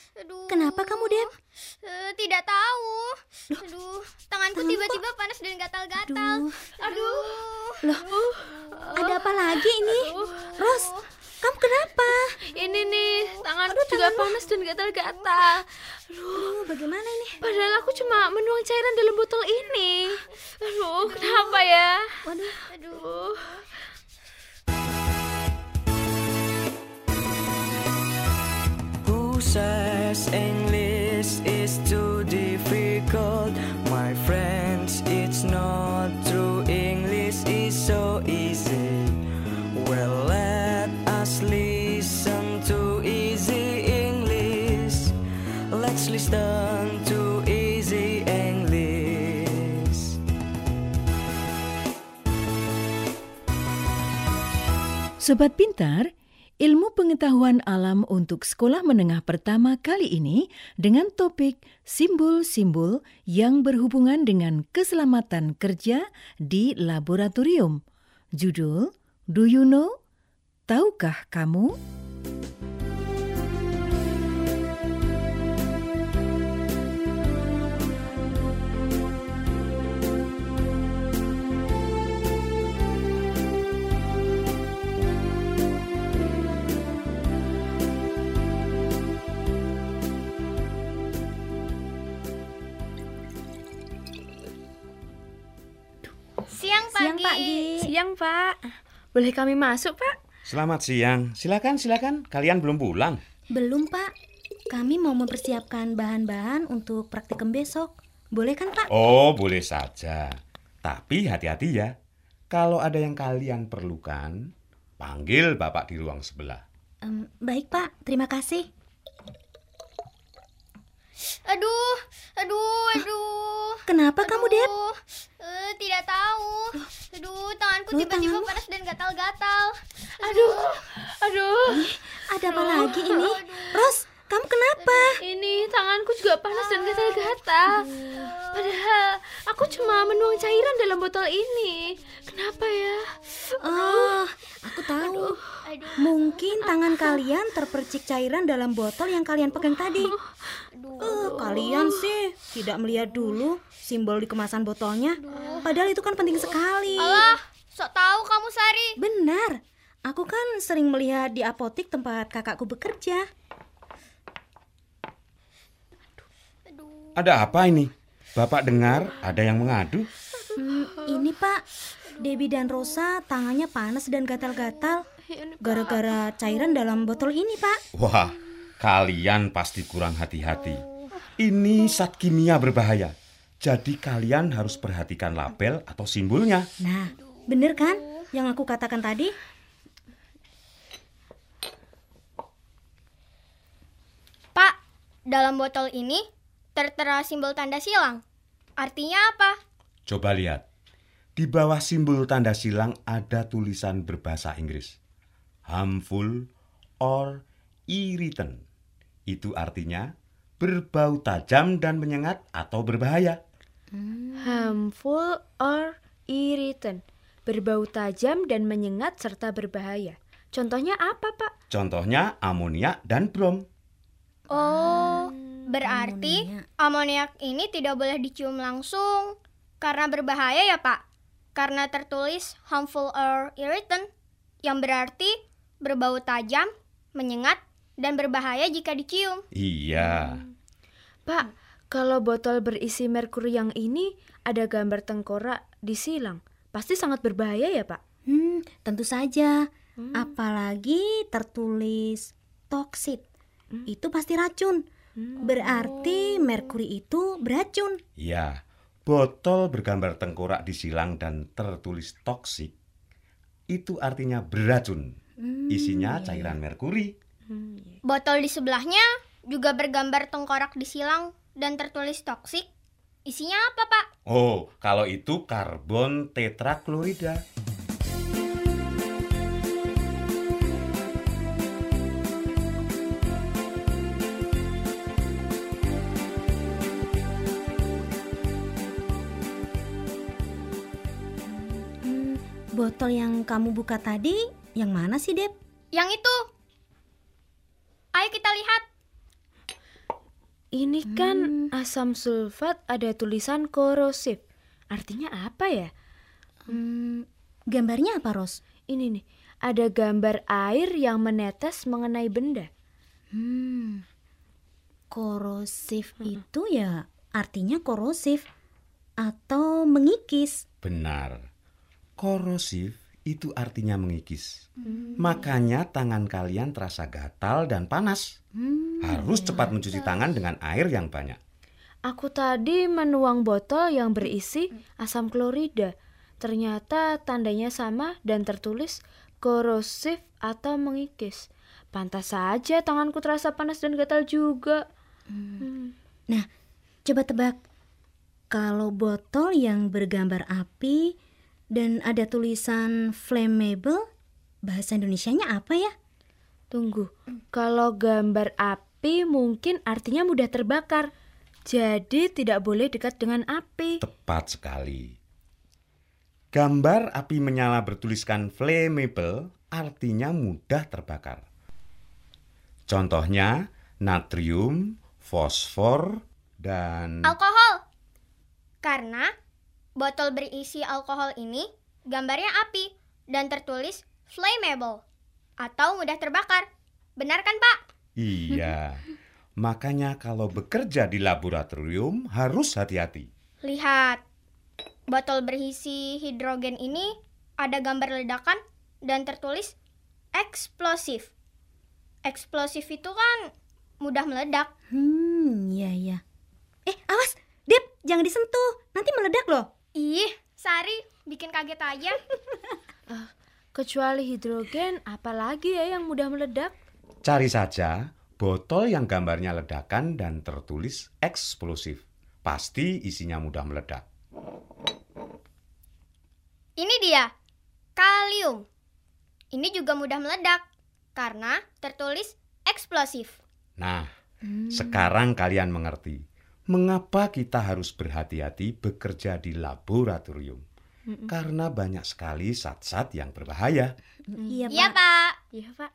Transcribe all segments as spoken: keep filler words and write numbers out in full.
Aduh. Kenapa kamu, Dep? Uh, tidak tahu. Aduh, tanganku tangan tiba-tiba kok... panas dan gatal-gatal. Aduh. Aduh. Loh, ada apa lagi ini? Aduh. Ros, kamu kenapa? Ini nih, tanganku Aduh, juga tanganmu. panas dan gatal-gatal. Aduh, bagaimana ini? Padahal aku cuma menuang cairan dalam botol ini. Aduh, kenapa ya? Waduh. Aduh. Who says English is too difficult? My friends, it's not true. English is so easy. Well, let us listen to easy English. Let's listen to easy English. Sobat Pintar, ilmu pengetahuan alam untuk sekolah menengah pertama kali ini dengan topik simbol-simbol yang berhubungan dengan keselamatan kerja di laboratorium. Judul, Do You Know? Tahukah kamu? Siang, Pak Siang, Gi. Pak Gi. Siang, Pak. Boleh kami masuk, Pak? Selamat siang. Silakan, silakan. Kalian belum pulang? Belum, Pak. Kami mau mempersiapkan bahan-bahan untuk praktikum besok. Boleh kan, Pak? Oh, boleh saja. Tapi hati-hati ya. Kalau ada yang kalian perlukan, panggil Bapak di ruang sebelah. Em, baik, Pak. Terima kasih. Aduh, aduh, aduh. Kenapa kamu, Dep? Aduh, eh, tidak tahu. Aduh, tanganku Loh, tiba-tiba tanganmu? panas dan gatal-gatal. Aduh, aduh. Ada apa lagi ini? Ros, kamu kenapa? Ini tanganku juga panas dan gatal-gatal. Padahal aku cuma menuang cairan dalam botol ini. Kenapa ya? Oh, aku tahu. Aduh, Mungkin tangan kalian terpercik cairan dalam botol yang kalian pegang tadi. aduh. Eh, kalian sih tidak melihat dulu simbol di kemasan botolnya. Padahal itu kan penting sekali. Alah, sok tahu kamu, Sari. Benar. Aku kan sering melihat di apotik tempat kakakku bekerja. Ada apa ini? Bapak dengar ada yang mengadu? Hmm, ini, Pak. Debbie dan Rosa tangannya panas dan gatal-gatal gara-gara cairan dalam botol ini, Pak. Wah, kalian pasti kurang hati-hati. Ini zat kimia berbahaya. Jadi kalian harus perhatikan label atau simbolnya. Nah, bener kan yang aku katakan tadi? Pak, dalam botol ini tertera simbol tanda silang. Artinya apa? Coba lihat. Di bawah simbol tanda silang ada tulisan berbahasa Inggris. Harmful or irritant. Itu artinya berbau tajam dan menyengat atau berbahaya. Harmful or irritant. Berbau tajam dan menyengat serta berbahaya. Contohnya apa, Pak? Contohnya amonia dan brom. Oh, berarti amoniak ini tidak boleh dicium langsung karena berbahaya ya, Pak? Karena tertulis harmful or irritant, yang berarti berbau tajam, menyengat, dan berbahaya jika dicium. Iya. Pak, kalau botol berisi merkuri yang ini ada gambar tengkorak di silang, pasti sangat berbahaya ya, Pak? Hmm, tentu saja. Apalagi tertulis toksit. Itu pasti racun. Berarti merkuri itu beracun. Iya. Botol bergambar tengkorak di silang dan tertulis toksik. Itu artinya beracun. Isinya cairan merkuri. Botol di sebelahnya juga bergambar tengkorak di silang dan tertulis toksik. Isinya apa, Pak? Oh, kalau itu karbon tetraklorida. Hmm, botol yang kamu buka tadi yang mana sih, Dep? Yang itu. Ayo kita lihat. Ini kan asam sulfat ada tulisan korosif. Artinya apa ya? Hmm, gambarnya apa, Ros? Ini nih, ada gambar air yang menetes mengenai benda. Hmm, korosif itu ya artinya korosif atau mengikis. Benar. Korosif itu artinya mengikis. Makanya tangan kalian terasa gatal dan panas. Harus cepat mencuci tangan dengan air yang banyak. Aku tadi menuang botol yang berisi asam klorida. Ternyata tandanya sama dan tertulis korosif atau mengikis. Pantas saja tanganku terasa panas dan gatal juga. Hmm. Nah, coba tebak. Kalau botol yang bergambar api dan ada tulisan flammable, bahasa Indonesianya apa ya? Tunggu, kalau gambar api mungkin artinya mudah terbakar. Jadi tidak boleh dekat dengan api. Tepat sekali. Gambar api menyala bertuliskan flammable artinya mudah terbakar. Contohnya natrium, fosfor, dan Alkohol. Karena botol berisi alkohol ini gambarnya api dan tertulis flammable atau mudah terbakar. Benar kan, Pak? Iya. Makanya kalau bekerja di laboratorium harus hati-hati. Lihat, botol berisi hidrogen ini ada gambar ledakan dan tertulis eksplosif. Eksplosif itu kan mudah meledak. Hmm, iya iya. Eh, awas, Dep, jangan disentuh. Nanti meledak loh. Ih, Sari, bikin kaget aja. Uh, kecuali hidrogen, apalagi ya yang mudah meledak? Cari saja botol yang gambarnya ledakan dan tertulis eksplosif. Pasti isinya mudah meledak. Ini dia, kalium. Ini juga mudah meledak karena tertulis eksplosif. Nah, sekarang kalian mengerti mengapa kita harus berhati-hati bekerja di laboratorium. Karena banyak sekali zat-zat yang berbahaya. Iya, Pak. Iya, Pak. Iya, Pak.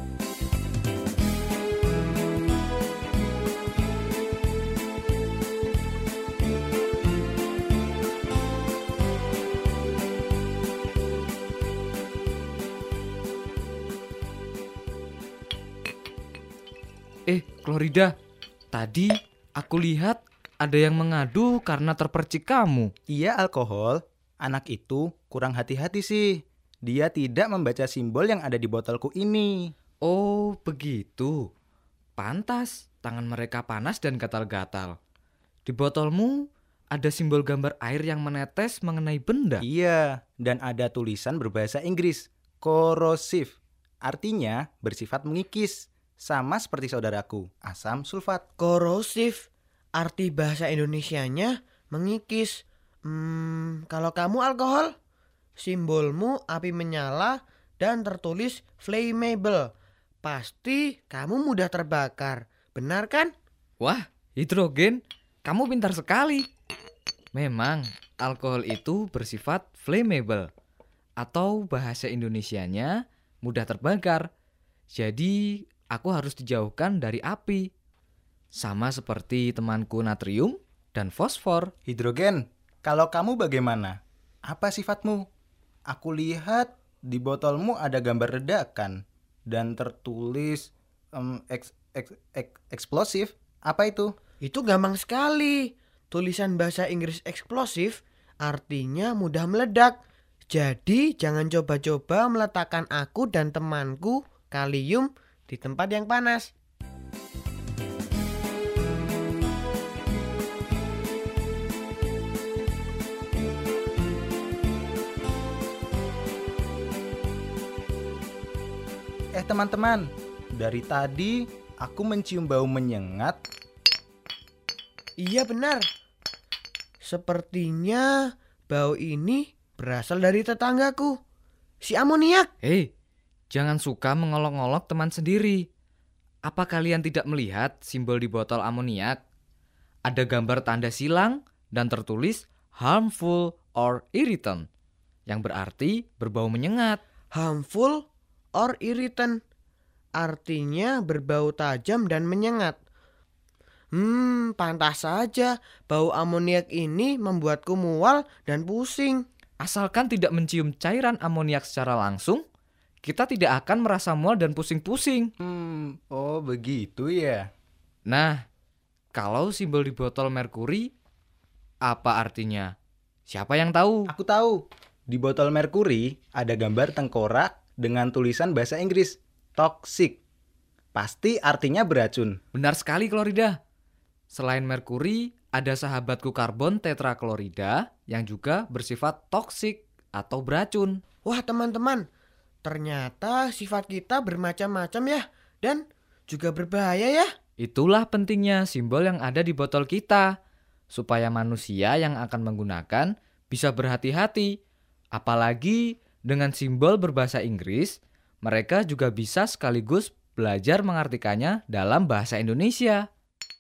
Eh, Klorida, tadi aku lihat ada yang mengadu karena terpercik kamu. Iya, alkohol. Anak itu kurang hati-hati sih. Dia tidak membaca simbol yang ada di botolku ini. Oh, begitu. Pantas tangan mereka panas dan gatal-gatal. Di botolmu ada simbol gambar air yang menetes mengenai benda. Iya, dan ada tulisan berbahasa Inggris, korosif. Artinya bersifat mengikis. Sama seperti saudaraku, asam sulfat. Korosif, arti bahasa Indonesianya mengikis. Hmm, kalau kamu alkohol, simbolmu api menyala dan tertulis flammable. Pasti kamu mudah terbakar, benar kan? Wah, hidrogen, kamu pintar sekali. Memang, alkohol itu bersifat flammable. Atau bahasa Indonesianya mudah terbakar. Jadi, aku harus dijauhkan dari api. Sama seperti temanku natrium dan fosfor. Hidrogen, kalau kamu bagaimana? Apa sifatmu? Aku lihat di botolmu ada gambar ledakan dan tertulis um, eks, eks, eks, eksplosif. Apa itu? Itu gampang sekali. Tulisan bahasa Inggris eksplosif artinya mudah meledak. Jadi jangan coba-coba meletakkan aku dan temanku kalium di tempat yang panas. Eh teman-teman, dari tadi aku mencium bau menyengat. Iya benar. Sepertinya bau ini berasal dari tetanggaku, si amoniak. Hei, jangan suka mengolok-olok teman sendiri. Apa kalian tidak melihat simbol di botol amoniak? Ada gambar tanda silang dan tertulis harmful or irritant, yang berarti berbau menyengat. Harmful or irritant artinya berbau tajam dan menyengat. Hmm, pantas saja bau amoniak ini membuatku mual dan pusing. Asalkan tidak mencium cairan amoniak secara langsung, kita tidak akan merasa mual dan pusing-pusing. Hmm, oh begitu ya. Nah, kalau simbol di botol merkuri, apa artinya? Siapa yang tahu? Aku tahu. Di botol merkuri ada gambar tengkorak dengan tulisan bahasa Inggris, toxic. Pasti artinya beracun. Benar sekali, Klorida. Selain merkuri, ada sahabatku karbon tetraklorida yang juga bersifat toksik atau beracun. Wah teman-teman, ternyata sifat kita bermacam-macam ya, dan juga berbahaya ya. Itulah pentingnya simbol yang ada di botol kita, supaya manusia yang akan menggunakan bisa berhati-hati. Apalagi dengan simbol berbahasa Inggris, mereka juga bisa sekaligus belajar mengartikannya dalam bahasa Indonesia.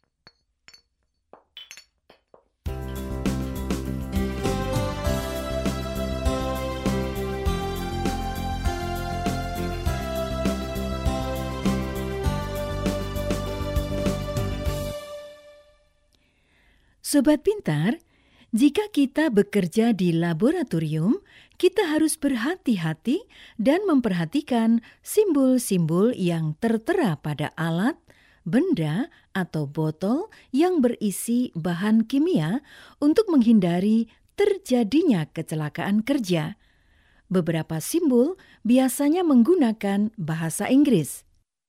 Sobat Pintar, jika kita bekerja di laboratorium, kita harus berhati-hati dan memperhatikan simbol-simbol yang tertera pada alat, benda, atau botol yang berisi bahan kimia untuk menghindari terjadinya kecelakaan kerja. Beberapa simbol biasanya menggunakan bahasa Inggris.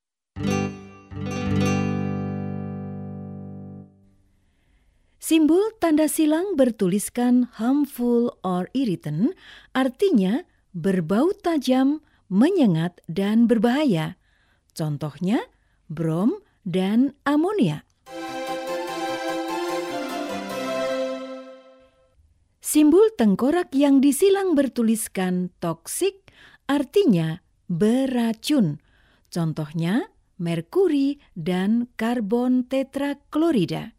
Simbol tanda silang bertuliskan harmful or irritant, artinya berbau tajam, menyengat, dan berbahaya. Contohnya brom dan amonia. Simbol tengkorak yang disilang bertuliskan toksik, artinya beracun. Contohnya merkuri dan karbon tetraklorida.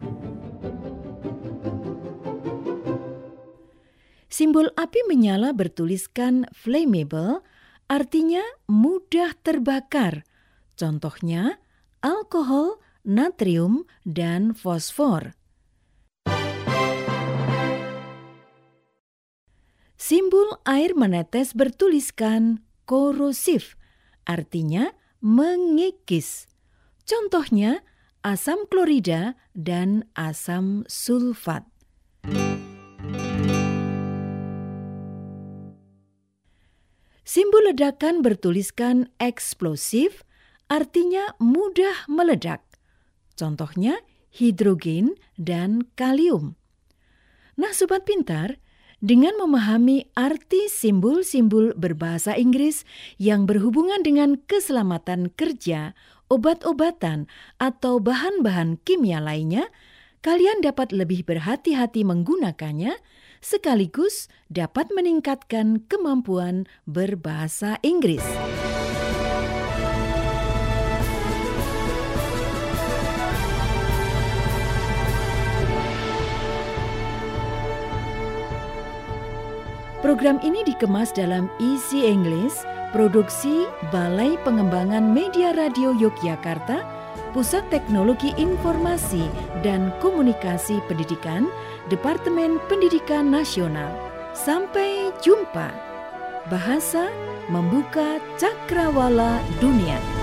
Simbol api menyala bertuliskan flammable, artinya mudah terbakar. Contohnya alkohol, natrium, dan fosfor. Simbol air menetes bertuliskan korosif, artinya mengikis. Contohnya asam klorida dan asam sulfat. Simbol ledakan bertuliskan eksplosif, artinya mudah meledak. Contohnya hidrogen dan kalium. Nah, Sobat Pintar, dengan memahami arti simbol-simbol berbahasa Inggris yang berhubungan dengan keselamatan kerja, obat-obatan, atau bahan-bahan kimia lainnya, kalian dapat lebih berhati-hati menggunakannya, sekaligus dapat meningkatkan kemampuan berbahasa Inggris. Program ini dikemas dalam Easy English, produksi Balai Pengembangan Media Radio Yogyakarta, Pusat Teknologi Informasi dan Komunikasi Pendidikan, Departemen Pendidikan Nasional. Sampai jumpa. Bahasa membuka cakrawala dunia.